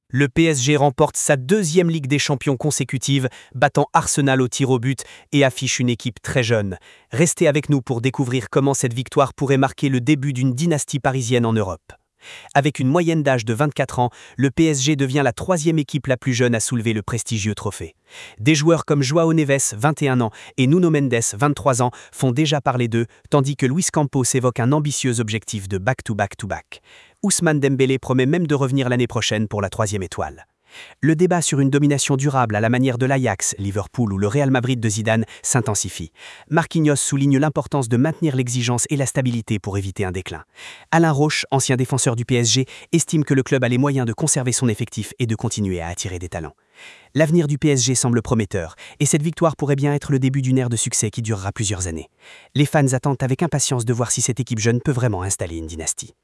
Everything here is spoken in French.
Le PSG remporte sa deuxième Ligue des Champions consécutive, battant Arsenal au tir au but et affiche une équipe très jeune. Restez avec nous pour découvrir comment cette victoire pourrait marquer le début d'une dynastie parisienne en Europe. Avec une moyenne d'âge de 24 ans, le PSG devient la troisième équipe la plus jeune à soulever le prestigieux trophée. Des joueurs comme João Neves, 21 ans, et Nuno Mendes, 23 ans, font déjà parler d'eux, tandis que Luis Campos évoque un ambitieux objectif de back-to-back-to-back. Ousmane Dembélé promet même de revenir l'année prochaine pour la troisième étoile. Le débat sur une domination durable à la manière de l'Ajax, Liverpool ou le Real Madrid de Zidane s'intensifie. Marquinhos souligne l'importance de maintenir l'exigence et la stabilité pour éviter un déclin. Alain Roche, ancien défenseur du PSG, estime que le club a les moyens de conserver son effectif et de continuer à attirer des talents. L'avenir du PSG semble prometteur, et cette victoire pourrait bien être le début d'une ère de succès qui durera plusieurs années. Les fans attendent avec impatience de voir si cette équipe jeune peut vraiment installer une dynastie.